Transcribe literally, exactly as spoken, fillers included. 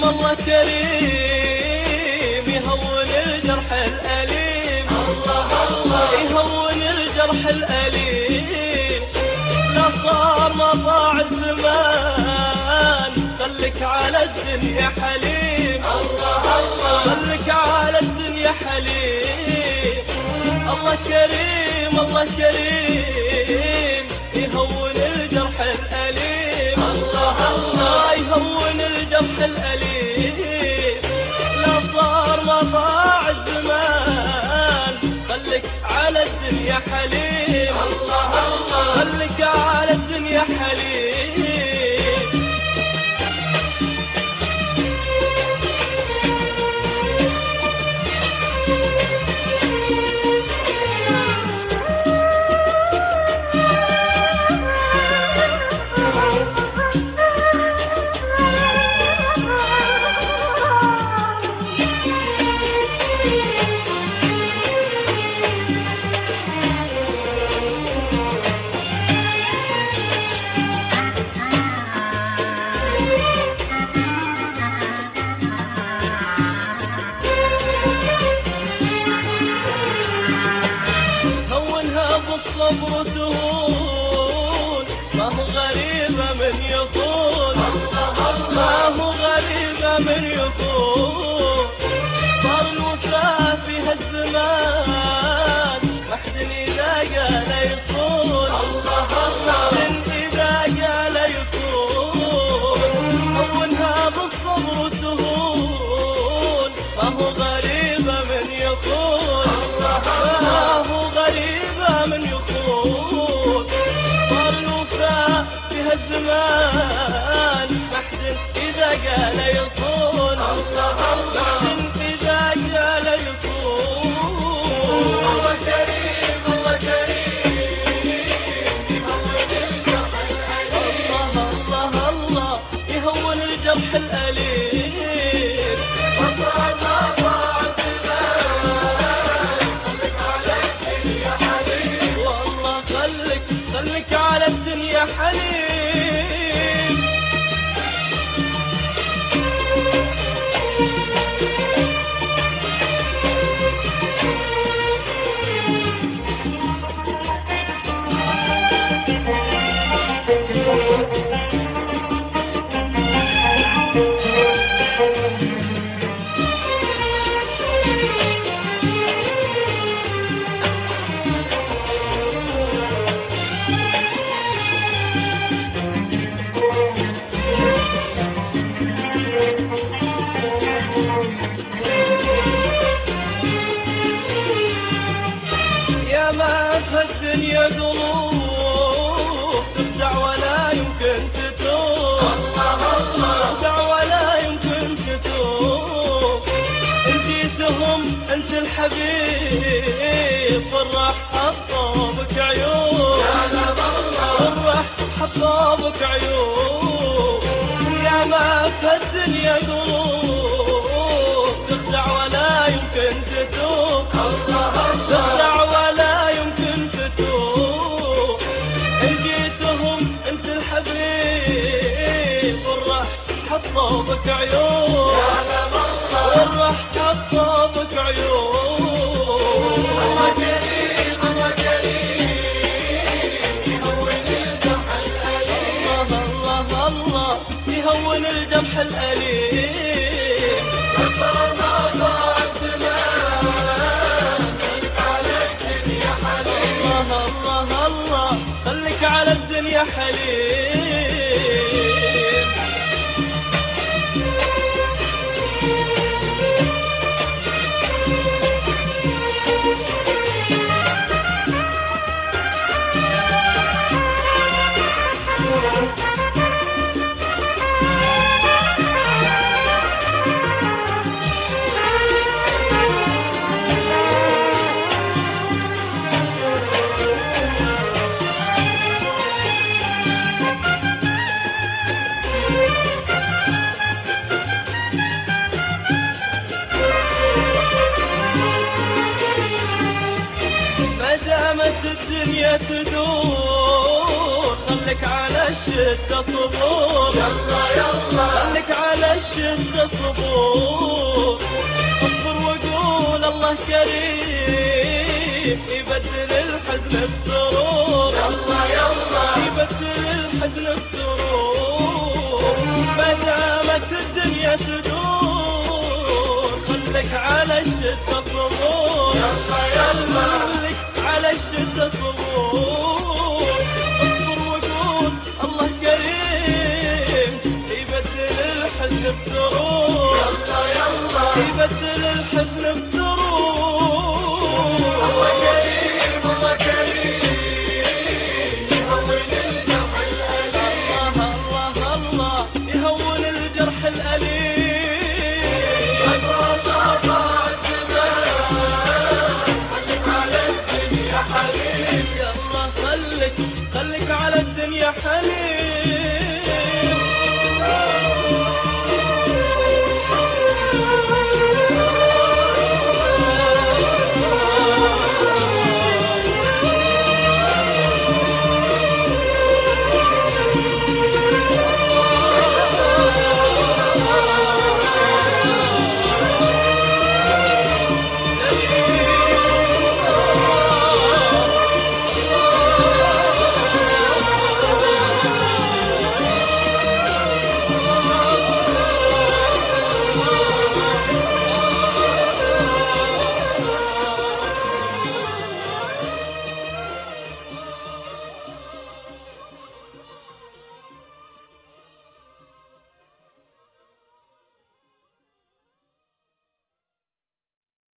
الله كريم يهون الجرح الأليم، الله الله يهون الجرح الأليم. لا صار ما ضاع الزمان خلك على الدنيا حليم، الله الله خلك على الدنيا حليم. الله كريم الله كريم يهون الجرح الأليم، الله الله يهون الجرح الأليم. لا صار ما ضاع الزمان خلك على الدنيا حليم، الله الله خلك على الدنيا حليم. الصبر تهون ما هو غريبة من يطول، ما هو غريبة من يطول. صار الوفاء في هالزمان محزن إذا قال يطول، محزن إذا قال يطول. هونها بالصبر تهون ما هو غريبة من يطول، ما هو غريبة من يطول. صار الوفاء في هالزمان محزن إذا قال يطول، محزن إذا قال يطول. الله كريم الله كريم يهون الجرح الأليم، الله الله الله يهون الجرح الأليم. وصار ما ضاع الزمان خلك على الدنيا حليم، والله خلك خلك على الدنيا حليم. يا ما في الدنيا قلوب تخدع ولا يمكن تتوب، تخدع ولا يمكن تتوب. إن جيتهم أنت الحبيب فرح حطابك عيوب، فرح حطابك عيوب. يا ما في الدنيا قلوب تخدع ولا يمكن تتوب، تخدع ولا يمكن تتوب. إن جيتهم أنت الحبيب فرح حطابك عيوب، فرح حطابك عيوب. الله كريم الله كريم يهون الجرح الأليم، الله الله الله يهون الجرح الأليم. وصار ما ضاع الزمان خلك على الدنيا حليم، الله الله الله خلك على الدنيا حليم. الدنيا تدور خلك على الشدة صبور، يلا يلا خلك على الشدة صبور. الصبور. اصبر وقول الله كريم يبدل الحزن بسرور. يلا يلا يبدل الحزن بسرور. ما دامت الدنيا تدور خلك على الشدة صبور. يلا يلا خلك على الشدة صبور. اصبر وقول الله كريم يبدل الحزن بسرور. يلا يلا يبدل الحزن بسرور.